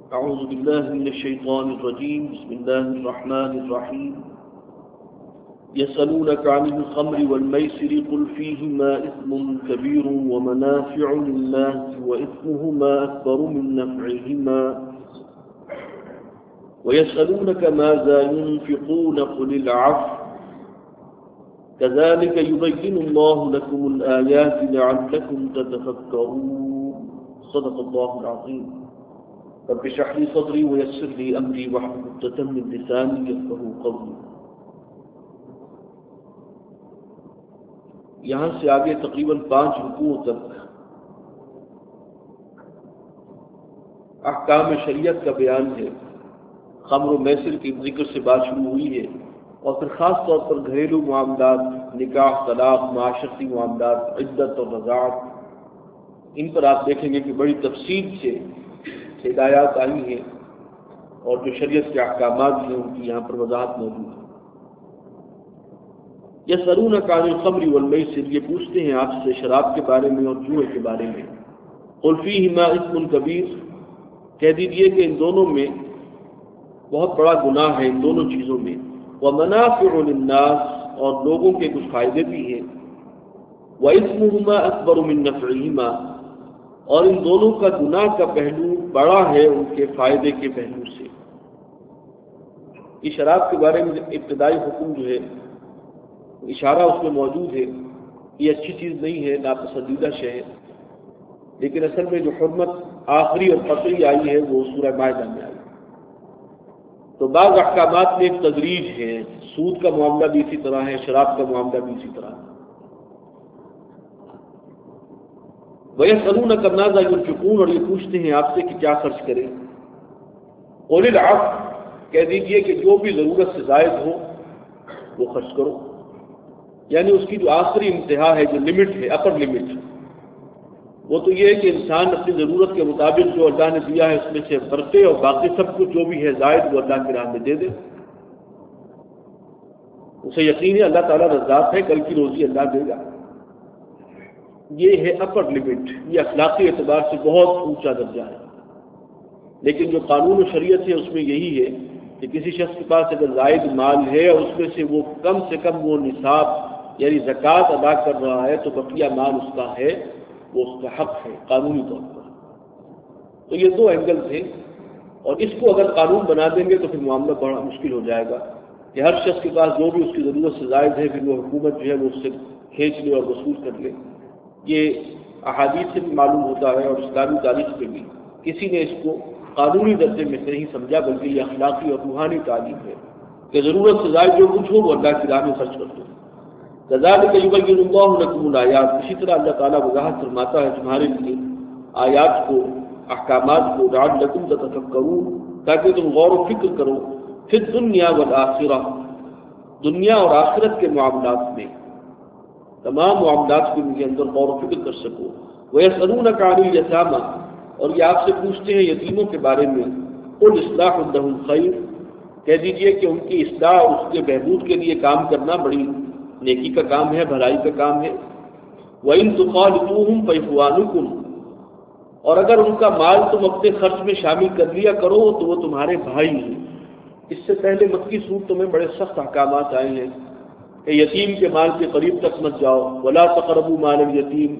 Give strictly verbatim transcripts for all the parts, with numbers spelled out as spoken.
أعوذ بالله من الشيطان الرجيم. بسم الله الرحمن الرحيم. يسألونك عن الخمر والميسر قل فيهما إثم كبير ومنافع للناس وإثمهما أكبر من نفعهما ويسألونك ماذا ينفقون قل العفو كذلك يبين الله لكم الآيات لعلكم تتفكرون. صدق الله العظيم. رب اشرح لي صدري ويسر لي أمري واحلل عقدة من لساني يفقهوا قولي. یہاں سے آگے تقریباً پانچ رکوعوں تک احکام شریعت کا بیان ہے. خمر و میسر کی ذکر سے بات شروع ہوئی ہے اور پھر خاص طور پر گھریلو معاملات، نکاح، طلاق، معاشرتی معاملات، عدت اور رضاعت، ان پر آپ دیکھیں گے کہ بڑی تفصیل سے ہدایات آئی ہیں اور جو شریعت کے احکامات ہیں ان کی یہاں پر وضاحت موجود ہے. یسألونک عن الخمر والمیسر، یہ پوچھتے ہیں آپ سے شراب کے بارے میں اور جوئے کے بارے میں. قل فیہما اثم کبیر، کہہ دیجئے کہ ان دونوں میں بہت بڑا گناہ ہے، ان دونوں چیزوں میں. ومنافع للناس، اور لوگوں کے کچھ فائدے بھی ہیں. وإثمهما أكبر من نفعهما، اور ان دونوں کا گناہ کا پہلو بڑا ہے ان کے فائدے کے پہلو سے. یہ شراب کے بارے میں ابتدائی حکم جو ہے، اشارہ اس میں موجود ہے. یہ اچھی چیز نہیں ہے، ناپسندیدہ شے ہے، لیکن اصل میں جو حرمت آخری اور قطعی آئی ہے وہ سورہ مائدہ میں آئی. تو بعض احکامات میں ایک تدریج ہے. سود کا معاملہ بھی اسی طرح ہے، شراب کا معاملہ بھی اسی طرح ہے. وَيَسْأَلُونَكَ مَاذَا يُنْفِقُونَ، اور یہ پوچھتے ہیں آپ سے کہ کیا خرچ کریں. قُلِ الْعَفْوَ، کہہ دیجئے کہ جو بھی ضرورت سے زائد ہو وہ خرچ کرو. یعنی اس کی جو آخری انتہا ہے، جو لمٹ ہے، اپر لمٹ، وہ تو یہ ہے کہ انسان اپنی ضرورت کے مطابق جو اللہ نے دیا ہے اس میں سے برتے، اور باقی سب کچھ جو بھی ہے زائد وہ اللہ کی راہ میں دے دے. اسے یقین ہے اللہ تعالیٰ رزاق ہے، کل کی روزی اللہ دے گا. یہ ہے اپر لمٹ. یہ اخلاقی اعتبار سے بہت اونچا درجہ ہے. لیکن جو قانون و شریعت ہے اس میں یہی ہے کہ کسی شخص کے پاس اگر زائد مال ہے اور اس میں سے وہ کم سے کم وہ نصاب یعنی زکوٰۃ ادا کر رہا ہے تو بقیہ مال اس کا ہے، وہ اس کا حق ہے قانونی طور پر. تو یہ دو اینگلز ہیں، اور اس کو اگر قانون بنا دیں گے تو پھر معاملہ بڑا مشکل ہو جائے گا کہ ہر شخص کے پاس جو بھی اس کی ضرورت سے زائد ہے پھر وہ حکومت جو ہے وہ اس سے کھینچ لے اور وصول کر لے. یہ احادیث سے بھی معلوم ہوتا ہے اور اسلامی تاریخ میں بھی کسی نے اس کو قانونی درجے میں سے نہیں سمجھا، بلکہ یہ اخلاقی اور روحانی تعلیم ہے کہ ضرورت سے زائد جو کچھ ہو وہ اللہ کی راہ میں خرچ کر دو. كذلك يبين الله لكم الآيات، اسی طرح اللہ تعالیٰ وضاحت فرماتا ہے تمہارے لیے آیات کو، احکامات کو. لعلكم تتفکرون، تاکہ تم غور و فکر کرو. فی الدنیا والآخرہ، دنیا اور آخرت کے معاملات میں، تمام معاملات کے اندر غور و فکر کر سکو. وَيَسْأَلُونَكَ عَنِ الْيَتَامَى، اور یہ آپ سے پوچھتے ہیں یتیموں کے بارے میں. قُلْ إِصْلَاحٌ لَهُمْ خَيْرٌ، کہہ دیجئے کہ ان کی اصلاح، اس کے بہبود کے لیے کام کرنا بڑی نیکی کا کام ہے، بھلائی کا کام ہے. وَإِن تُخَالِطُوهُمْ فَإِخْوَانُكُمْ، اور اگر ان کا مال تم اپنے خرچ میں شامل کر لیا کرو تو وہ تمہارے بھائی ہیں. اس سے پہلے مکی صورتوں میں بڑے سخت احکامات آئے ہیں کہ یتیم کے مال کے قریب تک مت جاؤ. وَلَا تَقْرَبُوا مَالَ الْيَتِيمِ،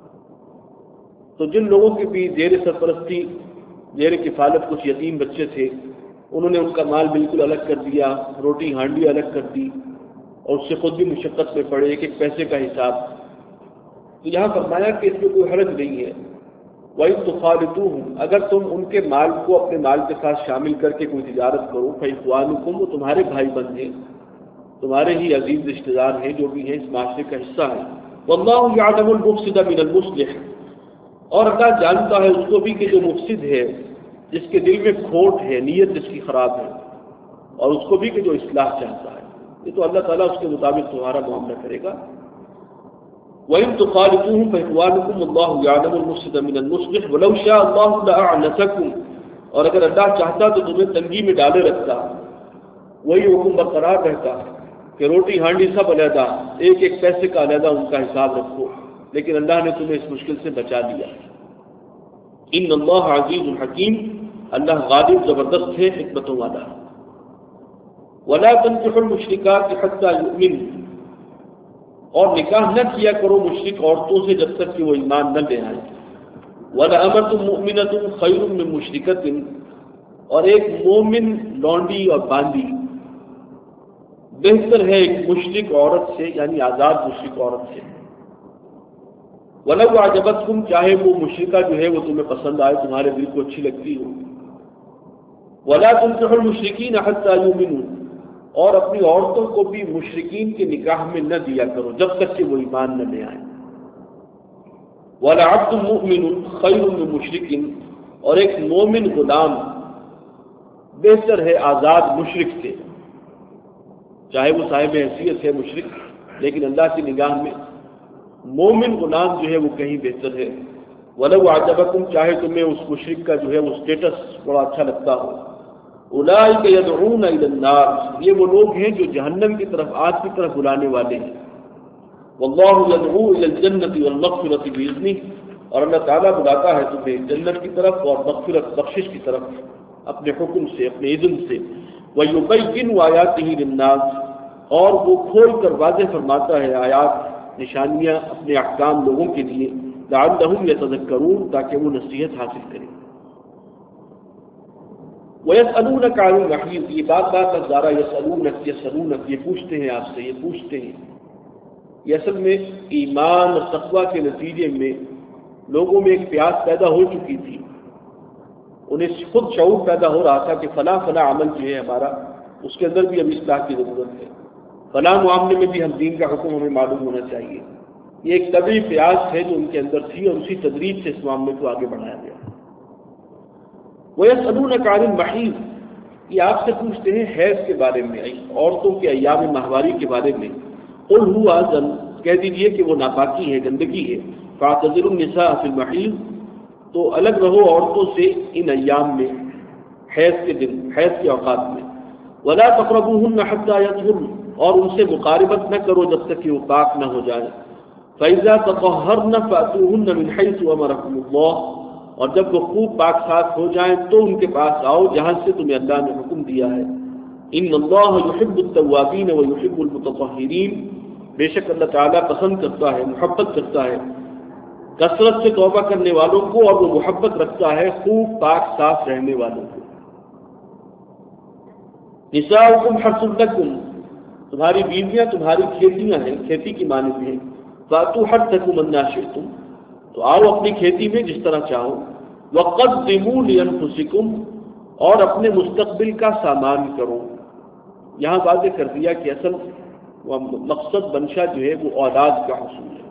تو جن لوگوں کی بھی زیر سرپرستی، زیر کفالت کچھ یتیم بچے تھے، انہوں نے ان کا مال بالکل الگ کر دیا، روٹی ہانڈی الگ کر دی، اور اس سے خود بھی مشقت میں پڑے، ایک ایک پیسے کا حساب. تو یہاں فرمایا کہ اس میں کوئی حرج نہیں ہے. وَإِن تُخَالِطُوهُمْ، اگر تم ان کے مال کو اپنے مال کے ساتھ شامل کر کے کوئی تجارت کرو، فَإِخْوَانُكُمْ، وہ تمہارے بھائی بند ہیں، تمہارے ہی عزیز رشتہ دار ہیں، جو بھی ہیں اس معاشرے کا حصہ ہیں. وَاللَّهُ يَعْلَمُ الْمُفْسِدَ مِنَ الْمُصْلِحِ، اور اللہ جانتا ہے اس کو بھی کہ جو مفسد ہے، جس کے دل میں کھوٹ ہے، نیت جس کی خراب ہے، اور اس کو بھی کہ جو اصلاح چاہتا ہے. یہ تو اللہ تعالیٰ اس کے مطابق تمہارا معاملہ کرے گا. وَإِن تُخَالِطُوهُمْ فَإِخْوَانُكُمْ وَاللَّهُ يَعْلَمُ الْمُفْسِدَ مِنَ الْمُصْلِحِ وَلَوْ شَاءَ اللَّهُ لَأَعْنَتَكُمْ، اور اگر اللہ چاہتا تو تمہیں تنگی میں ڈالے رکھتا. وہی حکم برقرار رہتا کہ روٹی ہانڈی سب علیحدہ، ایک ایک پیسے کا علیحدہ ان کا حساب رکھو، لیکن اللہ نے تمہیں اس مشکل سے بچا لیا. ان اللہ عزیز الحکیم، اللہ غالب زبردست ہے، حکمتوں والا ہے۔ وَلَا تَنكِحُوا الْمُشْرِكَاتِ حَتَّى يُؤْمِنْ، اور نکاح نہ کیا کرو مشرک عورتوں سے جب تک کہ وہ ایمان نہ لے آئیں۔ وَلَأَمَةٌ مُؤْمِنَةٌ خَيْرٌ مِّن مُشْرِكَةٍ، اور ایک مومن لونڈی اور باندی بہتر ہے ایک مشرک عورت سے، یعنی آزاد مشرک عورت سے۔ وَلَوْ أَعْجَبَتْكُمْ، چاہے وہ مشرکہ جو ہے وہ تمہیں پسند آئے، تمہارے دل کو اچھی لگتی ہو۔ وَلَا تُنكِحُوا الْمُشْرِكِينَ حَتَّى يُؤْمِنُوا، اور اپنی عورتوں کو بھی مشرکین کے نکاح میں نہ دیا کرو جب تک کہ وہ ایمان نہ لے آئیں۔ وَلَعَبْدٌ مُؤْمِنٌ خَيْرٌ مِّن مُشْرِكٍ، اور ایک مومن غلام بہتر ہے آزاد مشرک سے، چاہے وہ صاحب حیثیت ہے مشرک، لیکن اللہ کی نگاہ میں مومن غلام جو ہے وہ کہیں بہتر ہے۔ وَلَوْ أَعْجَبَكُمْ، چاہے تمہیں اس مشرک کا جو ہے وہ اسٹیٹس بڑا اچھا لگتا ہو۔ اولئک یدعون الی النار، یہ وہ لوگ ہیں جو جہنم کی طرف، آگ کی طرف بلانے والے ہیں۔ واللہ یدعو الی الجنۃ والمغفرۃ باذنہ، اور اللہ تعالیٰ بلاتا ہے تمہیں جنت کی طرف اور مغفرت بخشش کی طرف اپنے حکم سے، اپنے اذن سے۔ وَيُبَيِّنُ آیاتہ للناس، اور وہ کھول کر واضح فرماتا ہے آیات، نشانیاں، اپنے احکام لوگوں کے لیے، لعلہم یتذکرون، تاکہ وہ نصیحت حاصل کریں۔ وَيَسْأَلُونَكَ عَنِ الْمَحِيضِ، یہ بات بات نظارہ یسألونک یسألونک، یہ پوچھتے ہیں آپ سے، یہ پوچھتے ہیں۔ یہ اصل میں ایمان اور تقویٰ کے نتیجے میں لوگوں میں ایک پیاس پیدا ہو چکی تھی، انہیں خود شعور پیدا ہو رہا تھا کہ فلاں فلاں عمل جو ہے ہمارا، اس کے اندر بھی ابھی اصلاح کی ضرورت ہے، فلاں معاملے میں بھی ہم دین کا حکم ہمیں معلوم ہونا چاہیے۔ یہ ایک طبعی پیاس ہے جو ان کے اندر تھی، اور اسی تدریج سے اس معاملے کو آگے بڑھایا گیا۔ وَيَسْأَلُونَكَ عَنِ الْمَحِيضِ، یہ آپ سے پوچھتے ہیں حیض کے بارے میں، عورتوں کے ایام ماہواری کے بارے میں۔ قُلْ هُوَ أَذًى، کہہ دیجئے کہ وہ ناپاکی ہے، گندگی ہے۔ فَاعْتَزِلُوا النِّسَاءَ فِي الْمَحِيضِ، تو الگ رہو عورتوں سے ان ایام میں، حیض کے دن، حیض کے اوقات میں۔ وَلَا تَقْرَبُوهُنَّ حَتَّى يَطْهُرْنَ، اور ان سے مقاربت نہ کرو جب تک کہ وہ پاک نہ ہو جائیں۔ فَإِذَا تَطَهَّرْنَ فَأْتُوهُنَّ مِنْ حَيْثُ أَمَرَكُمُ اللَّهُ، اور جب وہ خوب پاک صاف ہو جائیں تو ان کے پاس آؤ جہاں سے تمہیں اللہ نے حکم دیا ہے۔ ان اللہ یحب التوابین ویحب المتطہرین، بے شک اللہ تعالیٰ پسند کرتا ہے، محبت کرتا ہے کثرت سے توبہ کرنے والوں کو، اور وہ محبت رکھتا ہے خوب پاک صاف رہنے والوں کو۔ نساؤکم حرث لکم، تمہاری بیویاں تمہاری کھیتیاں ہیں، کھیتی کی مانند ہیں۔ فاتوا حرثکم انا شئتم، تو آؤ اپنی کھیتی میں جس طرح چاہو۔ وقدموا لانفسکم، اور اپنے مستقبل کا سامان کرو۔ یہاں واضح کر دیا کہ اصل مقصد منشا جو ہے وہ اولاد کا حصول ہے۔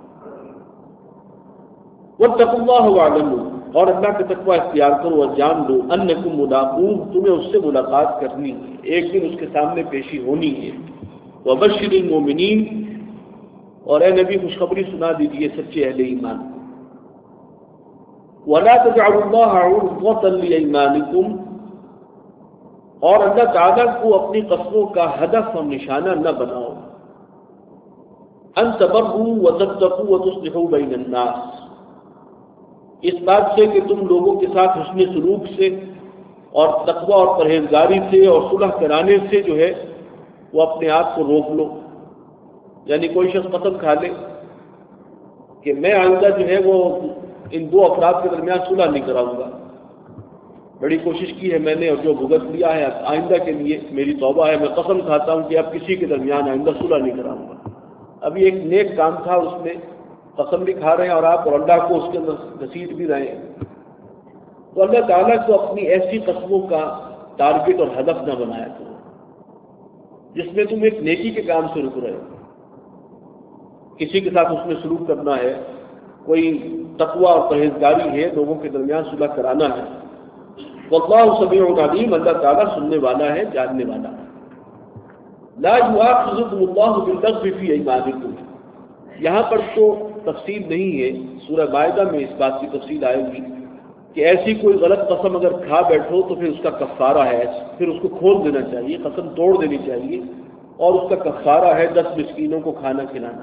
واتقوا اللہ واعلموا، اور اللہ کا تقوی اختیار کرو اور جان لو، انکم ملاقوہ، تمہیں اس سے ملاقات کرنی ہے، ایک دن اس کے سامنے پیشی ہونی ہے۔ وبشر المؤمنین، اور اے نبی خوشخبری سنا دیجیے سچے اہل ایمان کو۔ وَلَا تَجْعَلُوا اللَّهَ عُرْضَةً لِأَيْمَانِكُمْ، اور اللہ تعالیٰ کو اپنی قسموں کا ہدف اور نشانہ نہ بناؤ۔ أَن تَبَرُّوا وَتَتَّقُوا وَتُصْلِحُوا بَيْنَ النَّاسِ، اس بات سے کہ تم لوگوں کے ساتھ حسن سلوک سے اور تقوی اور پرہیزگاری سے اور صلح کرانے سے جو ہے وہ اپنے آپ کو روک لو۔ یعنی کوئی شخص قسم کھا لے کہ میں آئندہ جو ہے وہ ان دو افراد کے درمیان صلح نہیں کراؤں گا، بڑی کوشش کی ہے میں نے اور جو بھگت لیا ہے آئندہ کے لیے میری توبہ ہے، میں قسم کھاتا ہوں کہ اب کسی کے درمیان آئندہ صلح نہیں کراؤں گا۔ ابھی ایک نیک کام تھا، اس میں قسم بھی کھا رہے ہیں اور آپ اور اللہ کو اس کے اندر گھسیٹ بھی رہے ہیں، تو اللہ تعالیٰ کو اپنی ایسی قسموں کا ٹارگٹ اور ہدف نہ بنایا کرو جس میں تم ایک نیکی کے کام سے رک رہے ہو، کسی کے ساتھ اس میں سلوک کرنا ہے، کوئی تقوی اور پرہیزگاری ہے، لوگوں کے درمیان صلح کرانا ہے۔ واللہ سمیع علیم، اللہ تعالیٰ سننے والا ہے، جاننے والا ہے۔ لا یؤاخذکم اللہ باللغو فی ایمانکم، یہاں پر تو تفصیل نہیں ہے، سورہ مائدہ میں اس بات کی تفصیل آئے گی کہ ایسی کوئی غلط قسم اگر کھا بیٹھو تو پھر اس کا کفارہ ہے، پھر اس کو کھول دینا چاہیے، قسم توڑ دینی چاہیے، اور اس کا کفارہ ہے دس مسکینوں کو کھانا کھلانا۔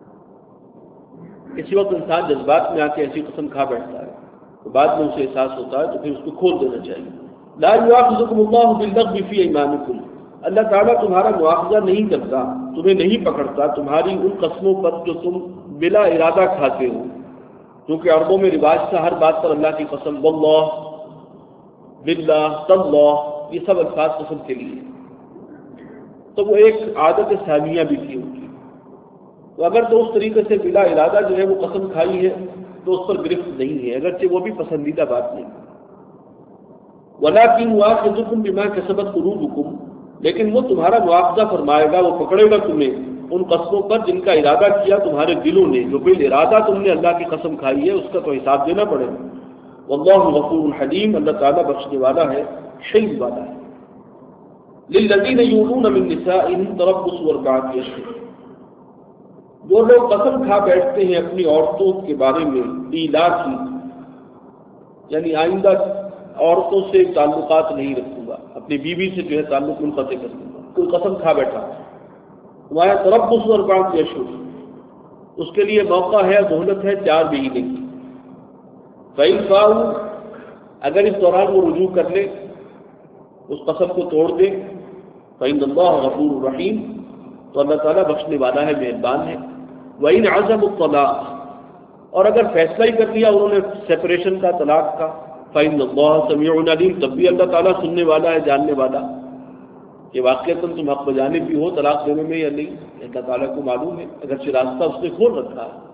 کسی وقت انسان جذبات میں آ کے ایسی قسم کھا بیٹھتا ہے تو بعد میں اسے احساس ہوتا ہے تو پھر اس کو کھول دینا چاہیے۔ لا یؤاخذکم اللہ باللغو فی ایمانکم، اللہ تعالیٰ تمہارا مواخذہ نہیں کرتا، تمہیں نہیں پکڑتا تمہاری ان قسموں پر جو تم بلا ارادہ کھاتے ہو، کیونکہ عربوں میں رواج تھا ہر بات پر اللہ کی قسم، واللہ، باللہ، تاللہ، یہ سب الفاظ قسم کے لیے، تو وہ ایک عادت ثانیہ بھی تھی ان کی، تو اگر تو اس طریقے سے بلا ارادہ جو ہے وہ قسم کھائی ہے تو اس پر گرفت نہیں ہے، اگرچہ وہ بھی پسندیدہ بات نہیں، وَلَٰكِنْ يُؤَاخِذُكُم بِمَا كَسَبَتْ قُلُوبُكُم، لیکن وہ تمہارا مواخذہ فرمائے گا، وہ پکڑے گا تمہیں ان قسموں پر جن کا ارادہ کیا تمہارے دلوں نے، جو بال ارادہ تم نے اللہ کی قسم کھائی ہے اس کا تو حساب دینا پڑے گا۔ واللہ غفور حلیم، اللہ تعالیٰ بخشنے والا ہے، حلم والا ہے۔ للذین یؤلون من نسائهم تربص اربعۃ اشہر، جو لوگ قسم کھا بیٹھتے ہیں اپنی عورتوں کے بارے میں ایلا کی، یعنی آئندہ عورتوں سے تعلقات نہیں رکھوں گا، اپنی بیوی سے جو ہے تعلق منقطع کر دوں گا، کوئی قسم کھا بیٹھا تمہارا تربص اربعۃ اشہر، اس کے لیے موقع ہے، مہلت ہے چار مہینے کی، فإن فاؤوا، اگر اس دوران وہ رجوع کر لے، اس قسم کو توڑ دے، فإن اللہ غفور رحیم، تو اللہ تعالیٰ بخشنے والا ہے، مہربان ہے۔ وإن عزموا الطلاق، اور اگر فیصلہ ہی کر لیا انہوں نے سیپریشن کا، طلاق کا، فإن اللہ سمیع علیم، تب بھی اللہ تعالیٰ سننے والا ہے، جاننے والا، کہ واقعتاً تم حق بجانب بھی ہو طلاق دینے میں یا نہیں، اللہ تعالیٰ کو معلوم ہے، اگرچہ راستہ اس نے کھول رکھا ہے۔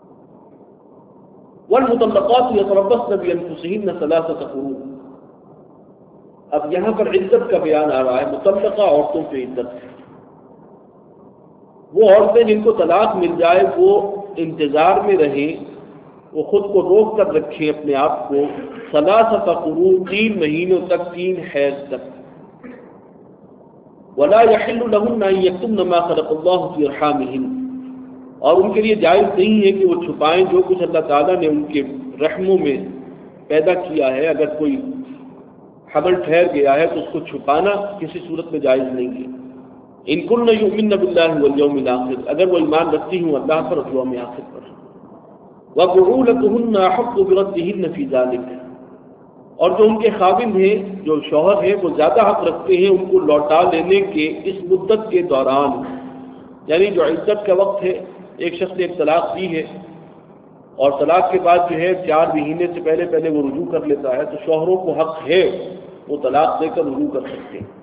والمطلقات یتربصن بانفسہن ثلاثۃ قروء، اب یہاں پر عدت کا بیان آ رہا ہے، مطلقہ عورتوں پہ عدت ہے، وہ عورتیں جن کو طلاق مل جائے وہ انتظار میں رہیں، وہ خود کو روک کر رکھیں اپنے آپ کو، ثلاثۃ قروء، تین مہینوں تک، تین حیض تک، ولا يحل لهن ان يكتمن ما خلق الله في ارحامهن، اور ان کے لیے جائز نہیں ہے کہ وہ چھپائیں جو کچھ اللہ تعالیٰ نے ان کے رحموں میں پیدا کیا ہے، اگر کوئی حمل ٹھہر گیا ہے تو اس کو چھپانا کسی صورت میں جائز نہیں ہے۔ ان كن يؤمن بالله واليوم الاخر، اگر وہ ایمان رکھتی ہوں اللہ پر اور یوم آخر پر، وبعولتهن احق بردهن في ذلك، اور جو ان کے خاوند ہیں، جو شوہر ہیں، وہ زیادہ حق رکھتے ہیں ان کو لوٹا لینے کے اس مدت کے دوران، یعنی جو عدت کا وقت ہے، ایک شخص نے ایک طلاق دی ہے اور طلاق کے بعد جو ہے چار مہینے سے پہلے پہلے وہ رجوع کر لیتا ہے، تو شوہروں کو حق ہے وہ طلاق دے کر رجوع کر سکتے ہیں۔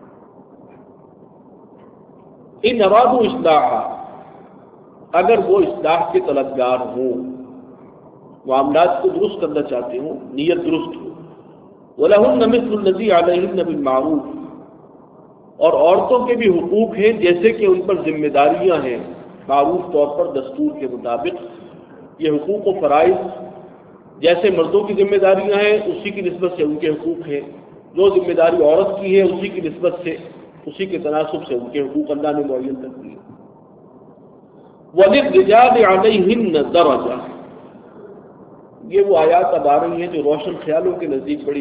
ان ارادوا اصلاحا، اگر وہ اصلاح کے طلبگار ہوں، معاملات کو درست کرنا چاہتے ہوں، نیت درست ہو، وَلَهُنَّ مِثْلُ الَّذِي عَلَيْهِنَّ بِالْمَعْرُوفِ، اور عورتوں کے بھی حقوق ہیں جیسے کہ ان پر ذمہ داریاں ہیں، معروف طور پر دستور کے مطابق، یہ حقوق و فرائض جیسے مردوں کی ذمہ داریاں ہیں اسی کی نسبت سے ان کے حقوق ہیں، جو ذمہ داری عورت کی ہے اسی کی نسبت سے، اسی کے تناسب سے ان کے حقوق اللہ نے معین کر دیے۔ وَلِلرِّجَالِ عَلَيْهِنَّ دَرَجَةٌ، یہ وہ آیات اب آ رہی ہیں جو روشن خیالوں کے نزدیک بڑی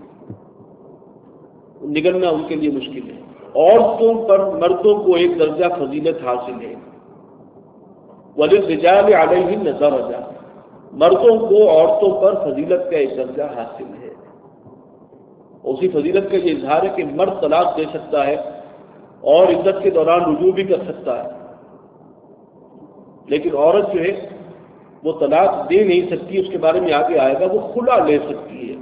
نگلنا ان کے لیے مشکل ہے۔ عورتوں پر مردوں کو ایک درجہ فضیلت حاصل ہے، وَلِلرِّجَالِ عَلَيْهِنَّ دَرَجَةٌ، مردوں کو عورتوں پر فضیلت کا ایک درجہ حاصل ہے۔ اسی فضیلت کا یہ اظہار ہے کہ مرد طلاق دے سکتا ہے اور عدت کے دوران رجوع بھی کر سکتا ہے، لیکن عورت جو ہے وہ طلاق دے نہیں سکتی، اس کے بارے میں آگے آئے گا، وہ خلا لے سکتی ہے،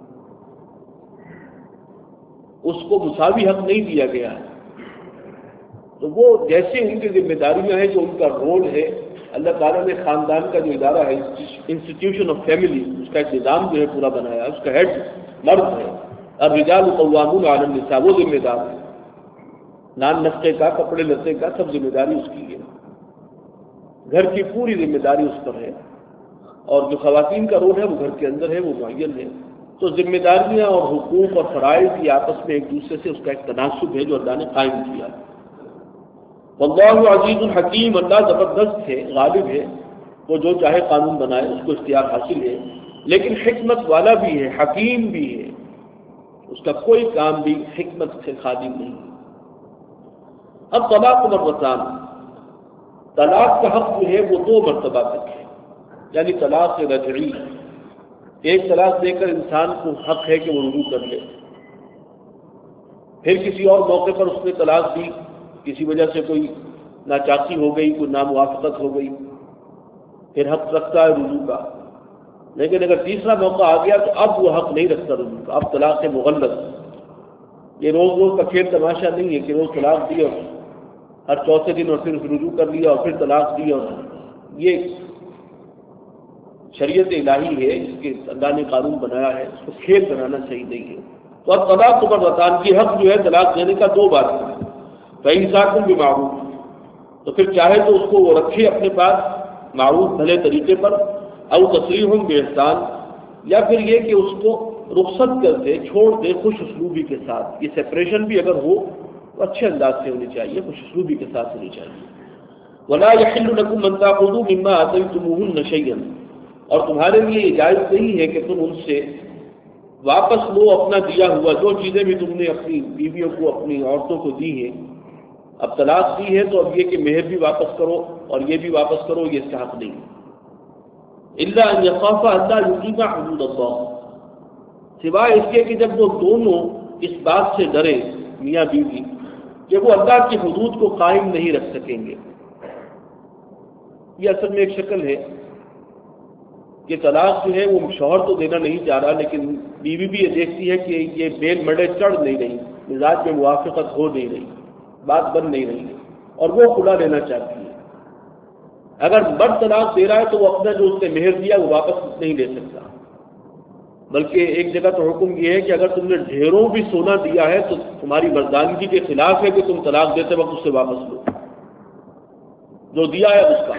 اس کو مساوی حق نہیں دیا گیا ہے۔ تو وہ جیسے ان کی ذمہ داریاں ہیں، جو ان کا رول ہے، اللہ تعالیٰ نے خاندان کا جو ادارہ ہے، انسٹیٹیوشن آف فیملی، اس کا ایک نظام جو ہے پورا بنایا، اس کا ہیڈ مرد ہے، الرجال قوامون علی النساء، وہ ذمہ دار ہے، نان نفقے کا، کپڑے لتے کا، سب ذمہ داری اس کی ہے، گھر کی پوری ذمہ داری اس پر ہے، اور جو خواتین کا رول ہے وہ گھر کے اندر ہے، وہ معین ہے۔ تو ذمہ داریاں اور حقوق اور فرائض کی آپس میں ایک دوسرے سے اس کا ایک تناسب ہے جو اللہ نے قائم کیا۔ واللہ عزیز الحکیم، اللہ زبردست ہے، غالب ہے، وہ جو چاہے قانون بنائے، اس کو اختیار حاصل ہے، لیکن حکمت والا بھی ہے، حکیم بھی ہے، اس کا کوئی کام بھی حکمت سے خالی نہیں۔ اب طلاق مرتان، طلاق کا حق جو ہے وہ دو مرتبہ تک ہے، یعنی طلاق رجعی، ایک طلاق دے کر انسان کو حق ہے کہ وہ رجوع کر لے، پھر کسی اور موقع پر اس نے طلاق دی، کسی وجہ سے کوئی ناچاکی ہو گئی، کوئی ناموافقت ہو گئی، پھر حق رکھتا ہے رجوع کا. لیکن اگر تیسرا موقع آ گیا تو اب وہ حق نہیں رکھتا رجوع کا، اب طلاق ہے مغلظ. یہ روز روز کا کھیل تماشا نہیں ہے کہ روز طلاق دی اور ہر چوتھے دن اور پھر رجوع کر لیا اور پھر طلاق دی. اور یہ شریعت الہی ہے، اس کے اللہ نے قانون بنایا ہے، اس کو کھیل بنانا صحیح نہیں ہے. تو اب طلاق کو برتان کی حق جو ہے طلاق دینے کا دو بار ہے. فَإِمْسَاكٌ بِمَعْرُوفٍ، تو پھر چاہے تو اس کو وہ رکھے اپنے پاس معروف بھلے طریقے پر، او تسریح بِإِحْسَان، یا پھر یہ کہ اس کو رخصت کر دے، چھوڑ دے خوش اسلوبی کے ساتھ. یہ سپریشن بھی اگر ہو تو اچھے انداز سے ہونی چاہیے، خوش اسلوبی کے ساتھ ہونی چاہیے. وَلَا يَحِلُّ لَكُمْ أَن تَأْخُذُوا مِمَّا آتَيْتُمُوهُنَّ شَيْئًا، اور تمہارے لیے اجازت نہیں ہے کہ تم ان سے واپس لو اپنا دیا ہوا جو چیزیں بھی تم نے اپنی بیویوں کو، اپنی عورتوں کو دی ہیں. اب طلاق دی ہے تو اب یہ کہ مہر بھی واپس کرو اور یہ بھی واپس کرو، یہ اس کا حق نہیں. الا ان يخافا الا يقيما حدود اللہ، سوائے اس کے کہ جب وہ دونوں اس بات سے ڈرے میاں بیوی کہ وہ اللہ کی حدود کو قائم نہیں رکھ سکیں گے. یہ اصل میں ایک شکل ہے کہ طلاق جو ہے وہ شوہر تو دینا نہیں چاہ رہا، لیکن بیوی بھی یہ دیکھتی ہے کہ یہ بیل مڑے چڑھ نہیں رہی، مزاج میں موافقت ہو نہیں رہی، بات بن نہیں رہی ہے، اور وہ خلا لینا چاہتی ہے. اگر مرد طلاق دے رہا ہے تو وہ اپنا جو اس نے مہر دیا وہ واپس نہیں لے سکتا، بلکہ ایک جگہ تو حکم یہ ہے کہ اگر تم نے ڈھیروں بھی سونا دیا ہے تو تمہاری مردانگی کے خلاف ہے کہ تم طلاق دیتے وقت اس سے واپس لو جو دیا ہے اس کا.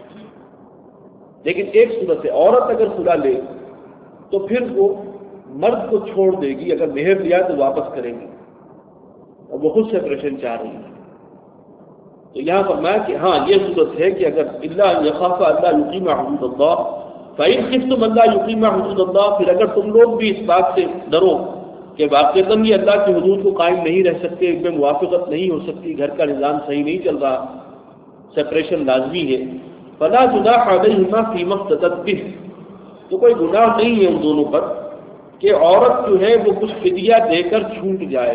لیکن ایک صورت ہے، عورت اگر خلا لے تو پھر وہ مرد کو چھوڑ دے گی، اگر مہر دیا تو واپس کرے گی، اور وہ خود سپریشن چاہ رہی ہے. تو یہاں فرمایا کہ ہاں یہ صورت ہے کہ اگر الا ان يخافا الا يقيما حدود اللہ فإن خفتم الا يقيما حدود اللہ، پھر اگر تم لوگ بھی اس بات سے ڈرو کہ واقعتاً یہ اللہ کی حدود کو قائم نہیں رہ سکتے، ان میں موافقت نہیں ہو سکتی، گھر کا نظام صحیح نہیں چل رہا، سپریشن لازمی ہے، فلا جناح علیہما فیما افتدت بہ، تو کوئی گناہ نہیں ہے ان دونوں پر کہ عورت جو ہے وہ کچھ فدیہ دے کر چھوٹ جائے،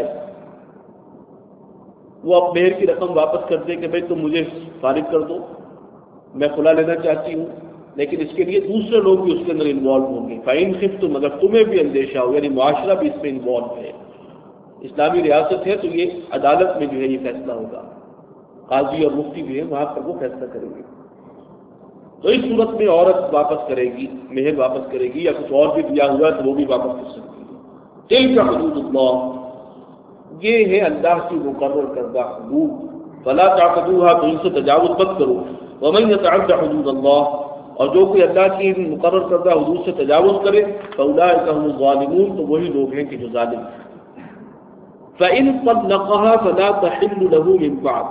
وہ اب مہر کی رقم واپس کر دے کہ بھائی تم مجھے فارغ کر دو، میں خلا لینا چاہتی ہوں، لیکن اس کے لیے دوسرے لوگ بھی اس کے اندر انوالو ہوں گے. فَإِنْ خِفْتُمْ، اگر تمہیں بھی اندیشہ ہو، یعنی معاشرہ بھی اس میں انوالو ہے، اسلامی ریاست ہے تو یہ عدالت میں جو ہے یہ فیصلہ ہوگا، قاضی اور مفتی بھی ہے وہاں پر وہ فیصلہ کریں گے. تو اس صورت میں عورت واپس کرے گی، مہر واپس کرے گی، یا کچھ اور بھی دیا ہوا ہے تو وہ بھی واپس کر سکتی ہے. تِلْکَ حدود اللہ، یہ ہے اللہ کی مقرر کردہ حدود. فلا تعتدوها، تو ان سے تجاوز مت کرو. ومن يتعد حدود اللہ، اور جو کوئی اللہ کی مقرر کردہ حدود سے تجاوز کرے فاولئک هم الظالمون، تو وہی لوگ ہیں کہ جو ظالم ہیں. فإن طلقها فلا تحل له من بعد،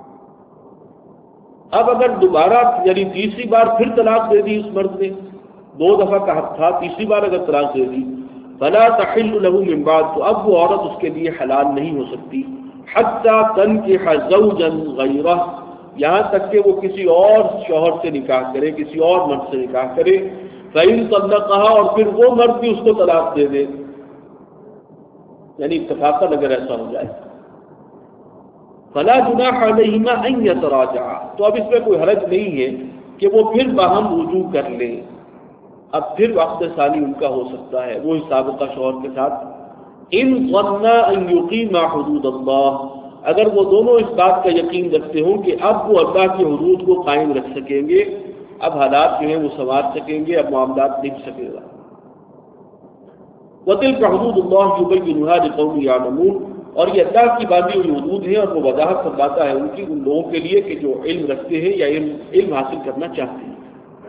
اب اگر دوبارہ یعنی تیسری بار پھر طلاق دے دی اس مرد نے، دو دفعہ کا حق تھا، تیسری بار اگر طلاق دے دی فلا تحل له من بعد، تو اب وہ عورت اس کے لیے حلال نہیں ہو سکتی، حتی تنکح زوجا غیرہ، یہاں تک کہ وہ کسی اور شوہر سے نکاح کرے، کسی اور مرد سے نکاح کرے. فإن طلقها، اور پھر وہ مرد بھی اس کو طلاق دے دے، یعنی اتفاقاً اگر ایسا ہو جائے. فلا جناح علیہما ان یتراجعا، تو اب اس میں کوئی حرج نہیں ہے کہ وہ پھر باہم رجوع کر لیں، اب پھر وقت ثانی ان کا ہو سکتا ہے وہی سابقہ شوہر کے ساتھ. ان ظنا ان یقیما حدود اللہ، اگر وہ دونوں اس بات کا یقین رکھتے ہوں کہ اب وہ اللہ کی حدود کو قائم رکھ سکیں گے، اب حالات جو ہیں وہ سنوار سکیں گے، اب معاملات نہیں سکے گا. وَتِلْكَ حُدُودُ اللَّهِ يُبَيِّنُهَا لِقَوْمٍ يَعْلَمُونَ، اور یہ اللہ کی باندھی ہوئی حدود ہیں اور وہ وضاحت فرماتا ہے ان کی ان لوگوں کے لیے کہ جو علم رکھتے ہیں یا علم علم حاصل کرنا چاہتے ہیں.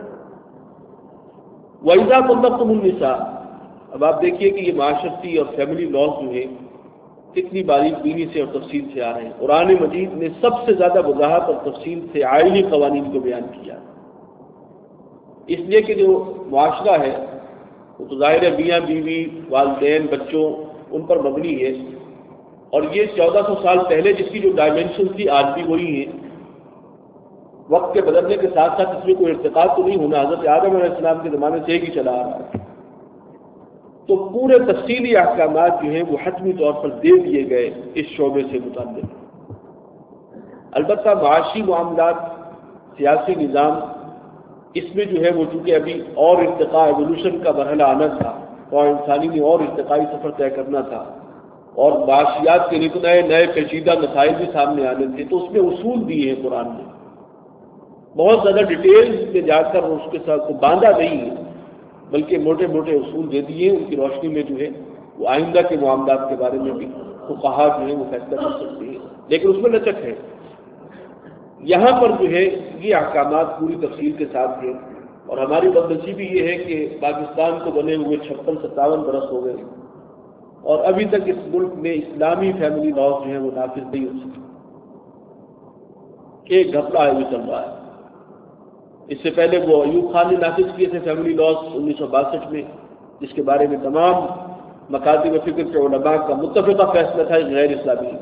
وَإِذَا طَلَّقْتُمُ النِّسَاءَ، اب آپ دیکھیے کہ یہ معاشرتی اور فیملی لاز جو ہیں کتنی باریک بینی سے اور تفصیل سے آ رہے ہیں. قرآن مجید نے سب سے زیادہ وضاحت اور تفصیل سے آئینی قوانین کو بیان کیا، اس لیے کہ جو معاشرہ ہے وہ تو ظاہر ہے میاں بیوی، والدین، بچوں، ان پر مبنی ہے، اور یہ چودہ سو سال پہلے جس کی جو ڈائمینشن تھی آج بھی وہی ہے. وقت کے بدلنے کے ساتھ ساتھ اس میں کوئی ارتقا تو نہیں ہونا، حضرت آدم علیہ السلام کے زمانے سے ہی چلا آ رہا ہے. تو تو پورے تفصیلی احکامات جو ہیں وہ حتمی طور پر دے دیے گئے اس شعبے سے متعلق۔ البتہ معاشی معاملات، سیاسی نظام، اس میں جو ہے وہ چونکہ ابھی اور ارتقاء ایوولوشن کا مرحلہ آنا تھا اور انسانی نے اور ارتقائی سفر طے کرنا تھا اور معاشیات کے لیے نئے نئے پیچیدہ مسائل بھی سامنے آنے تھے، تو اس میں اصول دیے ہیں قرآن نے، بہت زیادہ ڈیٹیلز میں جا کر اس کے ساتھ کو باندھا نہیں ہے، بلکہ موٹے موٹے اصول دے دیے، ان کی روشنی میں جو ہے وہ آئندہ کے معاملات کے بارے میں بھی فقہا جو ہے وہ فیصلہ کر سکتے ہیں، لیکن اس میں لچک ہے۔ یہاں پر جو ہے یہ احکامات پوری تفصیل کے ساتھ ہیں، اور ہماری بدنصیبی یہ ہے کہ پاکستان کو بنے ہوئے چھپن ستاون برس ہو گئے اور ابھی تک اس ملک میں اسلامی فیملی لاز جو ہیں وہ نافذ نہیں ہو سکے، ایک گھپلہ ہے وہ چل رہا ہے۔ اس سے پہلے وہ ایوب خان نے نافذ کیے تھے فیملی لاز انیس سو باسٹھ میں، جس کے بارے میں تمام مکاتب فکر کے علماء کا متفقہ فیصلہ تھا غیر اسلامی،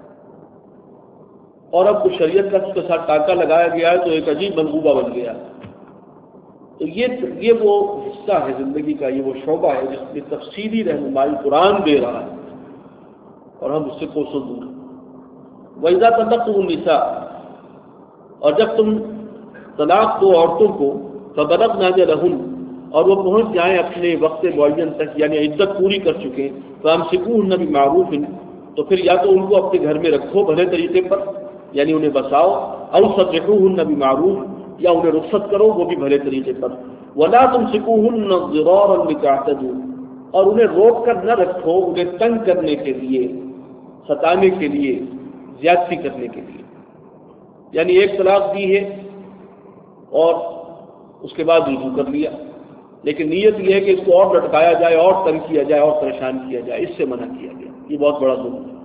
اور اب کچھ شریعت کا اس کے ساتھ ٹانکا لگایا گیا ہے تو ایک عجیب منصوبہ بن گیا۔ تو یہ یہ وہ حصہ ہے زندگی کا، یہ وہ شعبہ ہے جس میں تفصیلی رہنمائی قرآن دے رہا ہے اور ہم اس سے کوسوں دور ہیں۔ وَإِذَا طَلَّقْتُمُ النِّسَاءَ، اور جب تم طلاق دو عورتوں کو، فَبَلَغْنَ أَجَلَهُنَّ، اور وہ پہنچ جائیں اپنے وقت معین تک، یعنی عدت پوری کر چکے، فَأَمْسِكُوهُنَّ بِمَعْرُوفٍ، تو پھر یا تو ان کو اپنے گھر میں رکھو بھلے طریقے پر، یعنی انہیں بساؤ، او سرحوهن بمعروف، یا انہیں رخصت کرو وہ بھی بھلے طریقے پر، ولا تمسكوهن ضرارا لتعتدوا، اور انہیں روک کر نہ رکھو انہیں تنگ کرنے کے لیے، ستانے کے لیے، زیادتی کرنے کے لیے، یعنی ایک طلاق دی ہے اور اس کے بعد رجوع کر لیا، لیکن نیت یہ ہے کہ اس کو اور لٹکایا جائے اور تنگ کیا جائے اور پریشان کیا جائے، اس سے منع کیا گیا، یہ بہت بڑا ظلم ہے۔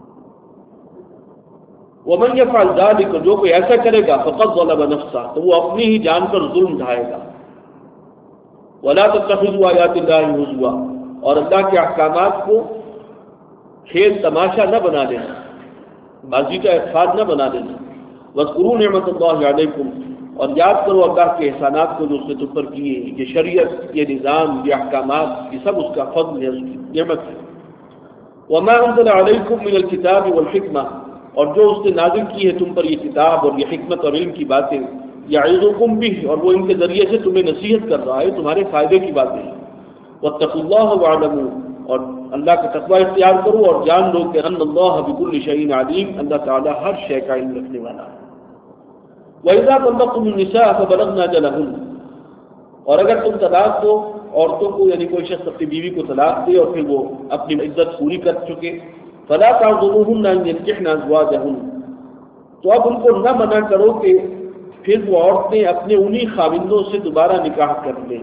ومن يفعل ذلك، جو کوئی ایسا کرے گا فقد ظلم نفسه، تو وہ اپنی ہی جان پر ظلم ڈھائے گا۔ ولا تتخذوا آیات اللہ ہزوا، اور اللہ کے احکامات کو کھیل تماشا نہ بنا لینا، بازی کا احسان نہ بنا لینا۔ واذکروا نعمت اللہ علیکم، اور یاد کرو اللہ کے احسانات کو جو اس نے تم پر کیے ہیں، یہ شریعت، یہ نظام، یہ احکامات، یہ سب اس کا فضل ہے، اس کی نعمت ہے۔ وما انزل علیکم من الکتاب والحکمہ، اور جو اس نے نازل کی ہے تم پر یہ کتاب اور یہ حکمت اور علم کی باتیں، یعظکم بہ، اور وہ ان کے ذریعے سے تمہیں نصیحت کر رہا ہے، تمہارے فائدے کی باتیں ہیں۔ واتقوا اللہ واعلموا، اور اللہ کا تقوی اختیار کرو اور جان لو کہ ان اللہ بکل شیء علیم، اللہ تعالیٰ ہر شے کا علم رکھنے والا ہے۔ وَإِذَا طَلَّقْتُمُ النِّسَاءَ فَبَلَغْنَ أَجَلَهُنَّ، اور اگر تم طلاق دو عورتوں کو، یعنی کوئی شخص اپنی بیوی کو طلاق دے اور پھر وہ اپنی عدت پوری کر چکے، فَلَا تَعْضُلُوهُنَّ أَن يَنكِحْنَ أَزْوَاجَهُنَّ، تو اب ان کو نہ منع کرو کہ پھر وہ عورتیں اپنے انہی خاوندوں سے دوبارہ نکاح کر لیں،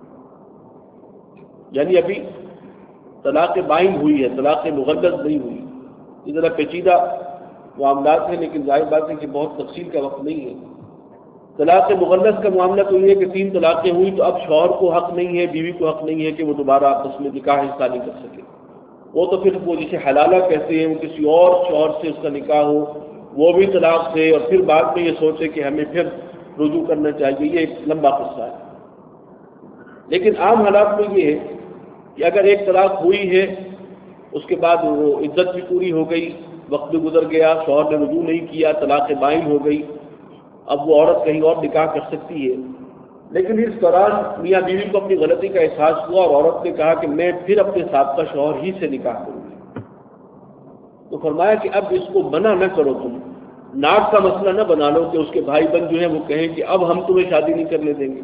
یعنی ابھی طلاق بائن ہوئی ہے، طلاق مغلظ نہیں ہوئی، یہ ذرا پیچیدہ معاملات ہیں، لیکن ظاہر بات ہے کہ بہت تفصیل کا وقت نہیں ہے۔ طلاق مغلظ کا معاملہ تو یہ ہے کہ تین طلاقیں ہوئی تو اب شوہر کو حق نہیں ہے، بیوی کو حق نہیں ہے کہ وہ دوبارہ آپس میں نکاح حصہ نہیں کر سکے، وہ تو پھر وہ جسے حلالہ کہتے ہیں، وہ کسی اور شوہر سے اس کا نکاح ہو، وہ بھی طلاق دے اور پھر بعد میں یہ سوچے کہ ہمیں پھر رجوع کرنا چاہیے، یہ ایک لمبا قصہ ہے۔ لیکن عام حالات میں یہ ہے کہ اگر ایک طلاق ہوئی ہے، اس کے بعد وہ عدت بھی پوری ہو گئی، وقت بھی گزر گیا، شوہر نے رجوع نہیں کیا، طلاق بائن ہو گئی، اب وہ عورت کہیں اور نکاح کر سکتی ہے، لیکن اس دوران میاں بیوی کو اپنی غلطی کا احساس ہوا اور عورت نے کہا کہ میں پھر اپنے سابقہ شوہر ہی سے نکاح کروں گی، تو فرمایا کہ اب اس کو منع نہ کرو، تم ناک کا مسئلہ نہ بنا لو کہ اس کے بھائی بہن جو ہیں وہ کہیں کہ اب ہم تمہیں شادی نہیں کرنے دیں گے،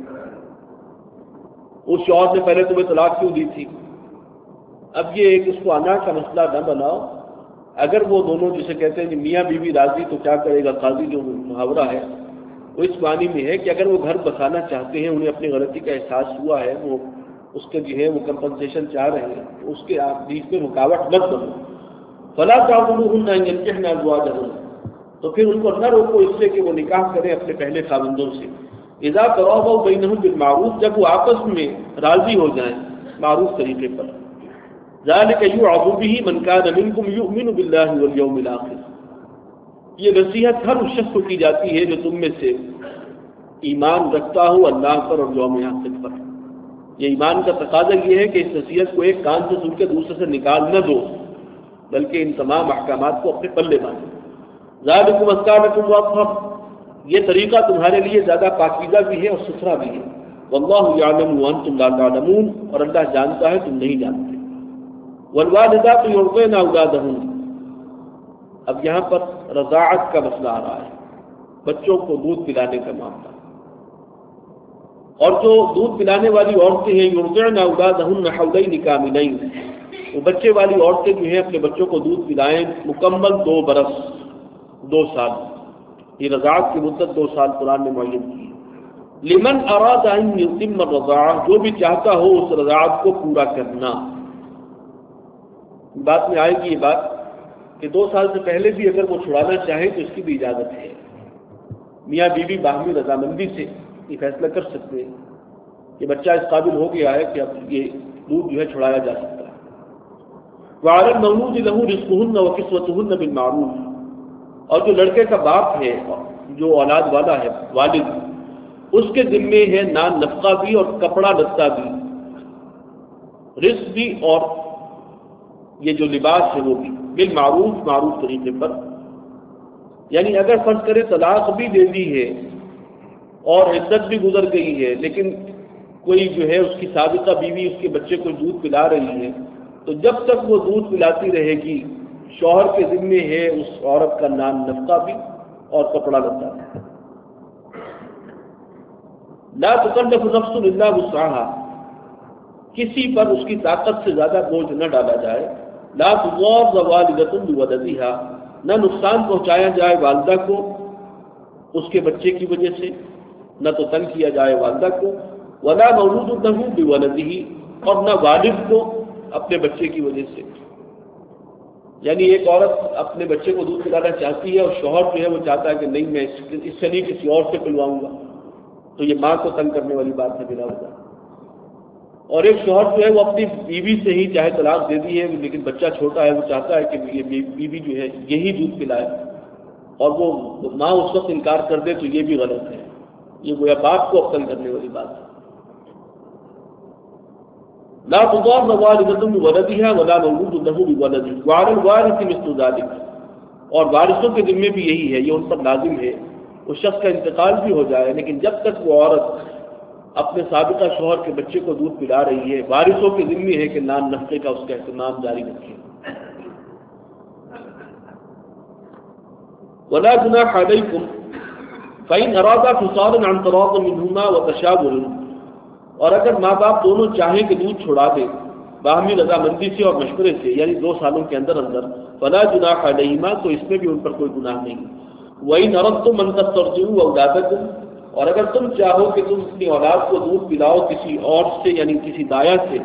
اس شوہر نے پہلے تمہیں طلاق کیوں دی تھی۔ اب یہ ایک اس کو انا کا مسئلہ نہ بناؤ، اگر وہ دونوں جسے کہتے ہیں کہ میاں بیوی راضی تو کیا کرے گا قاضی، جو محاورہ ہے وہ اس معنی میں ہے کہ اگر وہ گھر بسانا چاہتے ہیں، انہیں اپنی غلطی کا احساس ہوا ہے، وہ اس کے جو ہے وہ کمپنسیشن چاہ رہے ہیں، تو اس کے آپ بیچ میں رکاوٹ مت بنو۔ فلا تعضلوهن ان ينكحن ازواجهن، تو پھر ان کو نہ روکو اس سے کہ وہ نکاح کریں اپنے پہلے خاوندوں سے، اذا تراضوا بینہم بالمعروف، جب وہ آپس میں راضی ہو جائیں معروف طریقے پر، ذلك يوعظ به من كان منكم يؤمن بالله واليوم الاخر، یہ نصیحت ہر اس شخص کو کی جاتی ہے جو تم میں سے ایمان رکھتا ہو اللہ پر اور یوم آخر پر۔ یہ ایمان کا تقاضا یہ ہے کہ اس نصیحت کو ایک کان سے سن کے دوسرے سے نکال نہ دو، بلکہ ان تمام احکامات کو اپنے پلے باندھو۔ ذالکم ازکی لکم واطہر، یہ طریقہ تمہارے لیے زیادہ پاکیزہ بھی ہے اور ستھرا بھی ہے۔ واللہ یعلم وانتم لا تعلمون، اور اللہ جانتا ہے تم نہیں جانتے۔ والوالدات یرضعن اولادہن، اب یہاں پر رضاعت کا مسئلہ آ رہا ہے، بچوں کو دودھ پلانے کا معاملہ، اور جو دودھ پلانے والی عورتیں ہیں یرضعن اولادہن حولین کاملین، وہ بچے والی عورتیں جو ہیں اپنے بچوں کو دودھ پلائیں مکمل دو برس، دو سال، یہ رضاعت کی مدت دو سال قرآن نے معین کی۔ لمن اراد ان یتم الرضاعہ، جو بھی چاہتا ہو اس رضاعت کو پورا کرنا۔ بات میں آئے گی یہ بات کہ دو سال سے پہلے بھی اگر وہ چھڑانا چاہے تو اس کی بھی اجازت ہے، میاں بیوی باہمی رضامندی سے یہ فیصلہ کر سکتے ہیں کہ بچہ اس قابل ہو گیا ہے کہ اب یہ دودھ جو ہے چھڑایا جا سکتا ہے۔ وعلی المولود لہ رزقہن وکسوتہن بالمعروف، اور جو لڑکے کا باپ ہے جو اولاد والا ہے والد، اس کے ذمے ہے نان نفقہ بھی اور کپڑا لتا بھی، رزق بھی اور یہ جو لباس ہے وہ بھی، بالمعروف، معروف طریقے پر۔ یعنی اگر فرض کرے طلاق بھی دے دی ہے اور عدت بھی گزر گئی ہے، لیکن کوئی جو ہے اس کی سابقہ بیوی اس کے بچے کو دودھ پلا رہی ہے، تو جب تک وہ دودھ پلاتی رہے گی شوہر کے ذمے ہے اس عورت کا نان نفقہ بھی اور کپڑا لتا بھی۔ لا تکلف نفس الا وسعها، کسی پر اس کی طاقت سے زیادہ بوجھ نہ ڈالا جائے۔ لا تضار والدۃ بولدها، نہ نقصان پہنچایا جائے والدہ کو اس کے بچے کی وجہ سے، نہ تو تنگ کیا جائے والدہ کو، ولا مولود له بولده، اور نہ والد کو اپنے بچے کی وجہ سے۔ یعنی ایک عورت اپنے بچے کو دودھ پلانا چاہتی ہے اور شوہر جو ہے وہ چاہتا ہے کہ نہیں میں اس سے نہیں کسی اور سے پلواؤں گا، تو یہ ماں کو تنگ کرنے والی بات ہے بلا وجہ۔ اور ایک شوہر جو ہے وہ اپنی بیوی سے ہی چاہے طلاق دے دی ہے لیکن بچہ چھوٹا ہے، وہ چاہتا ہے کہ یہ بیوی جو ہے یہی دودھ پلائے، اور وہ ماں اس وقت انکار کر دے تو یہ بھی غلط ہے، یہ گویا باپ کو تنگ کرنے والی بات ہے۔ لا تضار والدۃ بولدها ولا مولود له بولده وعلى الوارث مثل ذلك، اور وارثوں کے ذمے بھی یہی ہے، یہ ان پر لازم ہے۔ اس شخص کا انتقال بھی ہو جائے لیکن جب تک وہ عورت اپنے سابقہ شوہر کے بچے کو دودھ پلا رہی ہے، وارثوں کے ذمے ہے کہ نان نفقے کا اس کا اہتمام جاری رکھے۔ ولا جناح علیکم فإن أرادا فصالا عن تراض منهما وتشاور، اور اگر ماں باپ دونوں چاہیں کہ دودھ چھڑا دے باہمی رضامندی سے اور مشورے سے، یعنی دو سالوں کے اندر اندر، فلا جناح علیہما، تو اس میں بھی ان پر کوئی گناہ نہیں۔ وَإِنْ أَرَدْتُمْ أَنْ تَسْتَرْضِعُوا أَوْلَادَكُمْ، اور اگر تم چاہو کہ تم اپنی اولاد کو دودھ پلاؤ کسی اور سے یعنی کسی دایا سے،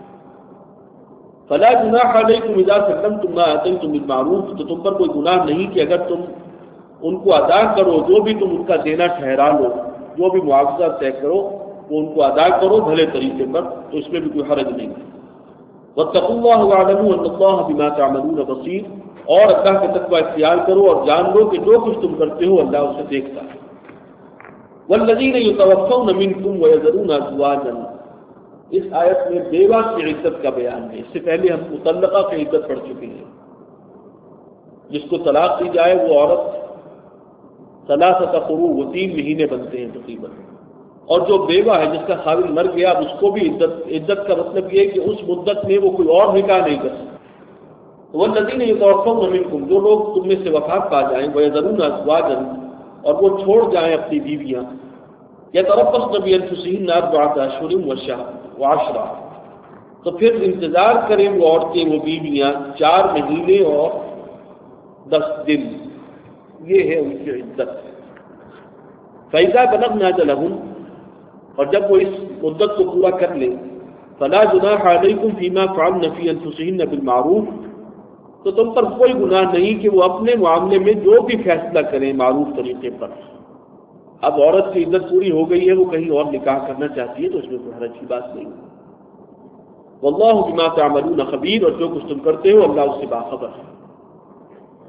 فلا جناح علیکم اذا سلمتم ما آتیتم بالمعروف، تو تم پر کوئی گناہ نہیں کہ اگر تم ان کو ادا کرو جو بھی تم ان کا دینا ٹھہرا لو، جو بھی معاوضہ طے کرو وہ ان کو ادا کرو بھلے طریقے پر، تو اس میں بھی کوئی حرج نہیں ہے۔ واتقوا اللہ واعلموا ان اللہ بما تعملون بصیر، اور اللہ کا تقوی اختیار کرو اور جان لو کہ جو کچھ تم کرتے ہو اللہ اسے دیکھتا ہے۔ والذین یتوفون منکم ویذرون ازواجا، اس آیت میں بیوہ کی عدت کا بیان ہے۔ اس سے پہلے ہم مطلقہ کی عدت پڑھ چکے ہیں، جس کو طلاق دی جائے وہ عورت ثلاثۃ قروء، وہ تین مہینے بنتے ہیں تقریباً، اور جو بیوہ ہے جس کا خاوند مر گیا اب اس کو بھی عدت عدت کا مطلب یہ ہے کہ اس مدت میں وہ کوئی اور نکاح نہیں کر سکتا۔ والذین یتوفون منکم، جو لوگ تم میں سے وفات پا جائیں، ویذرون ازواجا، اور وہ چھوڑ جائیں اپنی بیویاں، یتربصن بانفسہن اربعۃ اشہر وعشرہ، تو پھر انتظار کریں وہ عورتیں وہ بیویاں چار مہینے اور دس دن، یہ ہے ان کی عدت۔ فإذا بلغن أجلهن، اور جب وہ اس مدت کو پورا کر لیں، فلا جناح علیکم فیما فعلن فی انفسہن بالمعروف، تو تم پر کوئی گناہ نہیں کہ وہ اپنے معاملے میں جو بھی فیصلہ کریں معروف طریقے پر۔ اب عورت کی عدت پوری ہو گئی ہے، وہ کہیں اور نکاح کرنا چاہتی ہے تو اس میں کوئی حرج کی بات نہیں۔ واللہ بما تعملون خبیر، اور جو کچھ تم کرتے ہو اللہ اس سے باخبر ہے۔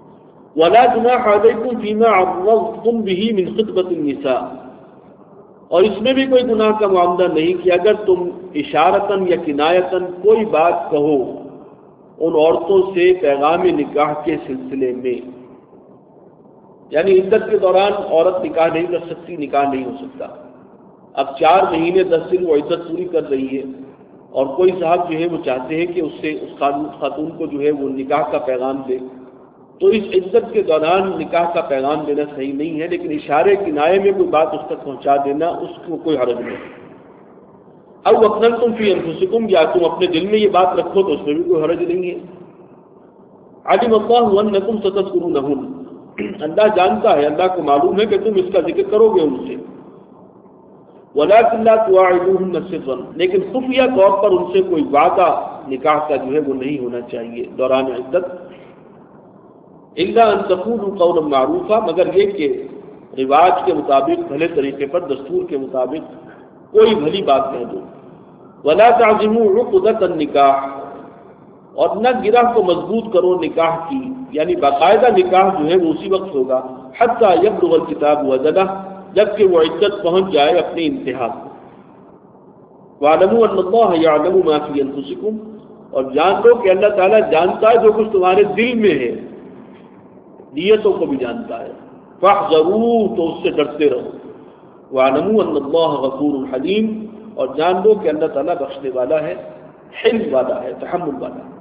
ولا جناح علیکم فیما عرضتم به من خطبۃ النساء، اور اس میں بھی کوئی گناہ کا معاملہ نہیں کہ اگر تم اشارتاً یا کنایتاً کوئی بات کہو ان عورتوں سے پیغام نکاح کے سلسلے میں، یعنی عدت کے دوران عورت نکاح نہیں کر سکتی، نکاح نہیں ہو سکتا. اب چار مہینے دس دن وہ عدت پوری کر رہی ہے اور کوئی صاحب جو ہے وہ چاہتے ہیں کہ اس سے اس خاتون کو جو ہے وہ نکاح کا پیغام دے، تو اس عدت کے دوران نکاح کا پیغام دینا صحیح نہیں ہے، لیکن اشارے کنائے میں کوئی بات اس تک پہنچا دینا اس کو کوئی حرج نہیں. اب وقتاً تم فی انفسکم، یا تم اپنے دل میں یہ بات رکھو تو اس میں بھی کوئی حرج نہیں ہے. علم اللہ انکم ستذکرونہن، اللہ جانتا ہے، اللہ کو معلوم ہے کہ تم اس کا ذکر کرو گے ان سے. ولکن لا تواعدوہن سرا، لیکن خفیہ طور پر ان سے کوئی وعدہ نکاح کا جو ہے وہ نہیں ہونا چاہیے دوران عدت. الا ان تقولوا قولا معروفا، مگر یہ کہ رواج کے مطابق، بھلے طریقے پر، دستور کے مطابق کوئی بھلی بات کہہ دو. ولا تعزموا عقدۃ النکاح، اور نہ گرہ کو مضبوط کرو نکاح کی، یعنی باقاعدہ نکاح جو ہے وہ اسی وقت ہوگا حتی یبلغ الکتاب اجلہ، جبکہ وہ عدت پہنچ جائے اپنی انتہا کو. وَاعْلَمُوا أَنَّ اللَّهَ يَعْلَمُ مَا فِي أَنفُسِكُمْ، اور جان لو کہ اللہ تعالیٰ جانتا ہے جو کچھ تمہارے دل میں ہے، نیتوں کو بھی جانتا ہے. فَاحْذَرُوا، تو اس سے ڈرتے رہو. وَاعْلَمُوا أَنَّ اللَّهَ غَفُورٌ حَلِيمٌ، اور جان لو کہ اللہ تعالیٰ بخشنے والا ہے، حلم والا ہے، تحمل والا ہے.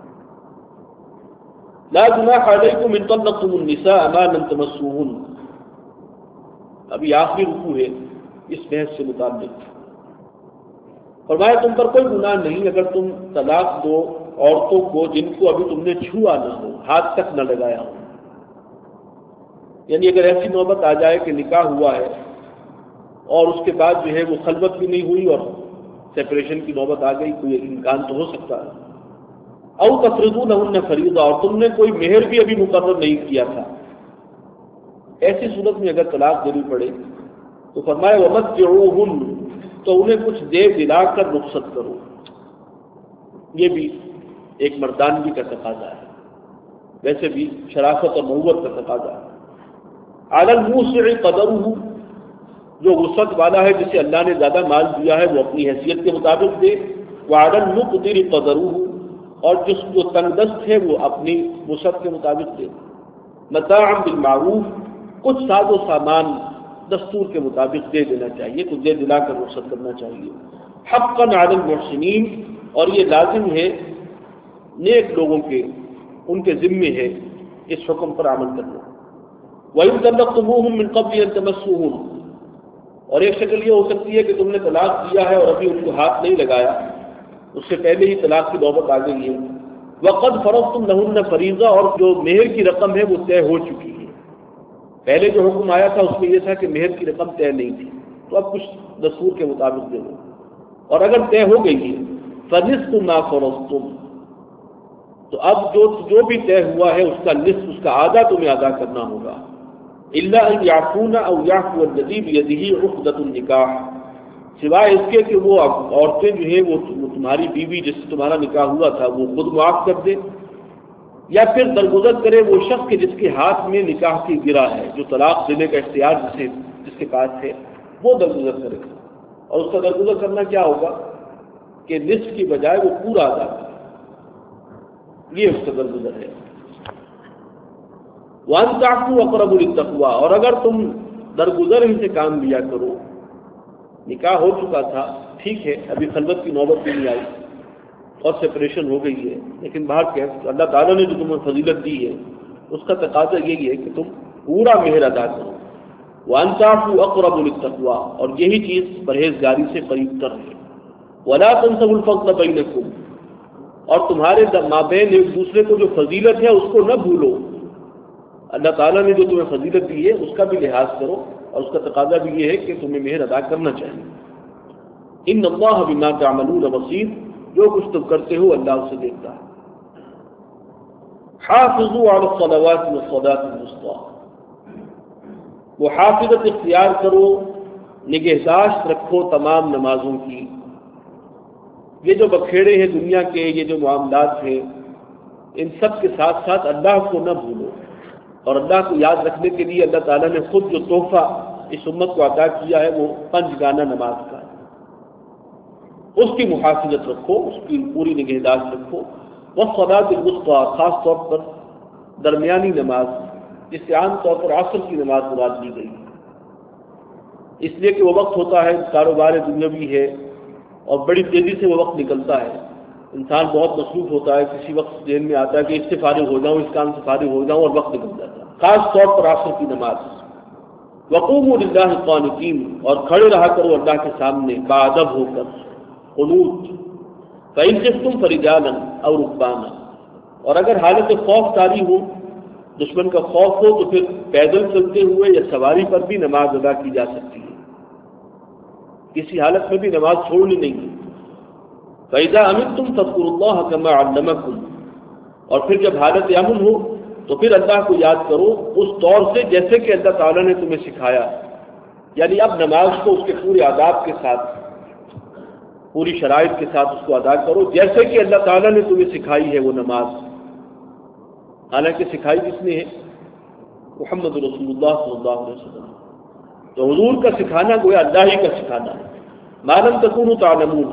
لا جناح علیکم ان طلقتم النساء ما لم تمسوهن، ابھی آخری رکوع ہے اس بحث سے متعلق. فرمایا تم پر کوئی گناہ نہیں اگر تم طلاق دو عورتوں کو جن کو ابھی تم نے چھوا نہ ہو، ہاتھ تک نہ لگایا ہو. یعنی اگر ایسی نوبت آ جائے کہ نکاح ہوا ہے اور اس کے بعد جو ہے وہ خلوت بھی نہیں ہوئی اور سیپریشن کی نوبت آ گئی، کوئی امکان تو ہو سکتا ہے. او تفرضونہن فریضہ، اور تم نے کوئی مہر بھی ابھی مقرر نہیں کیا تھا، ایسی صورت میں اگر طلاق دینی پڑے تو فرمایا ومتعوہن، تو انہیں کچھ دے دلا کر رخصت کرو. یہ بھی ایک مردانگی کا تقاضا ہے، ویسے بھی شرافت اور مروت کا تقاضا ہے. علی الموسع قدرہ، جو وسعت والا ہے جسے اللہ نے زیادہ مال دیا ہے وہ اپنی حیثیت کے مطابق دے. وعلی المقتر قدرہ، اور جس جو تنگ دست ہے وہ اپنی وسعت کے مطابق دے. متاعا بالمعروف، کچھ ساز و سامان دستور کے مطابق دے دینا چاہیے، کچھ دے دلا کر رخصت کرنا چاہیے. حقا علی المحسنین، اور یہ لازم ہے نیک لوگوں کے، ان کے ذمے ہے اس حکم پر عمل کرنا. وَإِن طَلَّقْتُمُوهُم مِّن قَبْلِ أَن تَمَسُّوهُنَّ، اور ایک شکل یہ ہو سکتی ہے کہ تم نے طلاق دیا ہے اور ابھی ان کو ہاتھ نہیں لگایا، اس سے پہلے ہی طلاق کی نوبت آ گئی ہے. وَقَدْ فَرَضْتُمْ لَهُنَّ فَرِيضَةً، اور جو مہر کی رقم ہے وہ طے ہو چکی ہے. پہلے جو حکم آیا تھا اس میں یہ تھا کہ مہر کی رقم طے نہیں تھی، تو اب کچھ دستور کے مطابق دے دو. اور اگر طے ہو گئی ہے فَنِصْفُ مَا فَرَضْتُمْ، تو اب جو جو بھی طے ہوا ہے اس کا نصف، اس کا آدھا تمہیں ادا کرنا ہوگا. إِلَّا أَن يَعْفُونَ أَوْ يَعْفُوَ الَّذِي بِيَدِهِ عُقْدَةُ النِّكَاحِ، سوائے اس کے کہ وہ عورتیں جو ہیں وہ تمہاری بیوی جس سے تمہارا نکاح ہوا تھا وہ خود معاف کر دے، یا پھر درگزر کرے وہ شخص کے جس کے ہاتھ میں نکاح کی گرا ہے، جو طلاق دینے کا اختیار جسے جس کے پاس ہے وہ درگزر کرے. اور اس کا درگزر کرنا کیا ہوگا کہ نصف کی بجائے وہ پورا ادا کرے، یہ اس کا درگزر ہے. وَأَن تَعْفُوا أَقْرَبُ لِلتَّقْوَىٰ، اور اگر تم درگزر ہی سے کام لیا کرو، نکاح ہو چکا تھا، ٹھیک ہے، ابھی خلوت کی نوبت بھی نہیں آئی اور سپریشن ہو گئی ہے، لیکن باہر کیا اللہ تعالیٰ نے جو تمہیں فضیلت دی ہے اس کا تقاضا یہی ہے کہ تم پورا مہر ادا کرو. وَأَن تَعْفُوا أَقْرَبُ لِلتَّقْوَىٰ، اور یہی چیز پرہیزگاری سے قریب تر ہے. وَلَا تَنسَوُا الْفَضْلَ بَيْنَكُمْ، اور تمہارے مابین ایک دوسرے کو جو فضیلت ہے اس کو نہ بھولو. اللہ تعالیٰ نے جو تمہیں فضیلت دی ہے اس کا بھی لحاظ کرو، اور اس کا تقاضا بھی یہ ہے کہ تمہیں مہر ادا کرنا چاہیے. ان اللہ بما تعملون بصیر، جو کچھ تم کرتے ہو اللہ اسے دیکھتا ہے. حافظوا علی الصلوات والصلاة الوسطى، وہ حافظت اختیار کرو، نگہداشت رکھو تمام نمازوں کی. یہ جو بکھیڑے ہیں دنیا کے، یہ جو معاملات ہیں، ان سب کے ساتھ ساتھ اللہ کو نہ بھولو. اور اللہ کو یاد رکھنے کے لیے اللہ تعالیٰ نے خود جو تحفہ اس امت کو عطا کیا ہے وہ پنج گانا نماز کا ہے، اس کی محافظت رکھو، اس کی پوری نگہداشت رکھو۔ والصلاۃ الوسطیٰ، خاص طور پر درمیانی نماز، جس سے عام طور پر عصر کی نماز مراد دی گئی ہے، اس لیے کہ وہ وقت ہوتا ہے کاروبار دنیاوی ہے اور بڑی تیزی سے وہ وقت نکلتا ہے، انسان بہت مصروف ہوتا ہے، کسی وقت ذہن میں آتا ہے کہ اس سے فارغ ہو جاؤں، اس کام سے فارغ ہو جاؤں، اور وقت نکل جاتا ہے، خاص طور پر عصر کی نماز۔ وقوموا للہ قانتین، اور کھڑے رہا کرو اللہ کے سامنے باادب ہو کر، قنوت۔ فإن خفتم فرجالا او رکبانا، اور اگر حالت خوف طاری ہو، دشمن کا خوف ہو، تو پھر پیدل چلتے ہوئے یا سواری پر بھی نماز ادا کی جا سکتی ہے، کسی حالت میں بھی نماز چھوڑنی نہیں ہے۔ فإذا أمنتم فاذكروا الله كما علمكم، اور پھر جب حالت امن ہو تو پھر اللہ کو یاد کرو اس طور سے جیسے کہ اللہ تعالیٰ نے تمہیں سکھایا، یعنی اب نماز کو اس کے پورے آداب کے ساتھ، پوری شرائط کے ساتھ اس کو ادا کرو جیسے کہ اللہ تعالیٰ نے تمہیں سکھائی ہے وہ نماز۔ حالانکہ سکھائی کس نے ہے؟ محمد رسول اللہ صلی اللہ علیہ وسلم۔ تو حضور کا سکھانا گویا اللہ ہی کا سکھانا ہے، ما لم تکونوا تعلمون،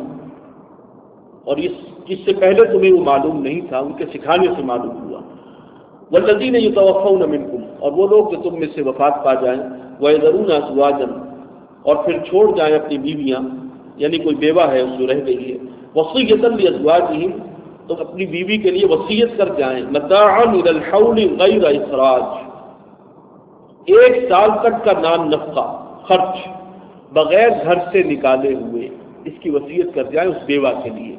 اور اس اس سے پہلے تمہیں وہ معلوم نہیں تھا، ان کے سکھانے سے معلوم ہوا۔ والذین یتوفون منکم، اور وہ لوگ جو تم میں سے وفات پا جائیں، ویذرون ازواجا، اور پھر چھوڑ جائیں اپنی بیویاں، یعنی کوئی بیوہ ہے اس جو رہ گئی ہے، وصیۃ لازواجہم، تو اپنی بیوی کے لیے وصیت کر جائیں، متاعا الی الحول غیر اخراج، ایک سال تک کا نان نفقہ خرچ بغیر گھر سے نکالے ہوئے، اس کی وصیت کر جائیں اس بیوہ کے لیے۔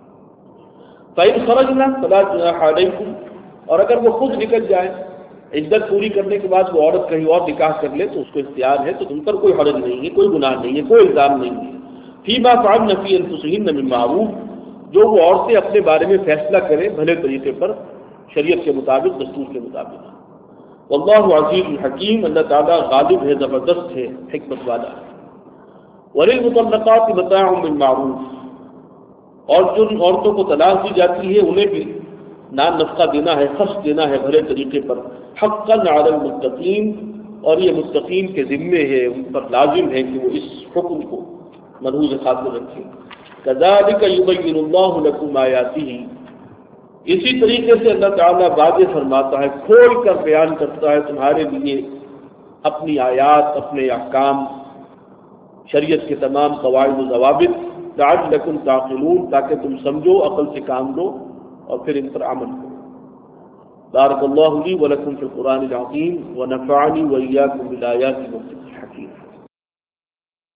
فإن خرجنا فلا جناح علیکم، اور اگر وہ خود نکل جائے، عدت پوری کرنے کے بعد وہ عورت کہیں اور نکاح کر لے تو اس کو اختیار ہے، تو تم پر کوئی حرج نہیں ہے، کوئی گناہ نہیں ہے، کوئی الزام نہیں ہے۔ فیما فعلن فی انفسہن من معروف، جو وہ عورتیں اپنے بارے میں فیصلہ کریں بھلے طریقے پر، شریعت کے مطابق، دستور کے مطابق۔ واللہ عزیز الحکیم، اللہ تعالیٰ غالب ہے، زبردست ہے، حکمت والا ہے۔ وللمطلقات متاع بالمعروف، اور جن عورتوں کو طلاق دی جاتی ہے انہیں بھی نان نفقہ دینا ہے، خرچ دینا ہے بھلے طریقے پر، حقا علی المتقین، اور یہ متقین کے ذمے ہے، ان پر لازم ہے کہ وہ اس حکم کو ملحوظ خاطر رکھیں۔ کذالک یبین اللہ لکم آیاتہ، اسی طریقے سے اللہ تعالیٰ واضح فرماتا ہے، کھول کر بیان کرتا ہے تمہارے لیے اپنی آیات، اپنے احکام، شریعت کے تمام قواعد و ضوابط، لعلکم تعقلون، تاکہ تم سمجھو، عقل سے کام لو اور پھر ان پر عمل کرو۔ بارک اللہ لی ولکم فی القرآن العظیم ونفعنی وإیاکم بالآیات والذکر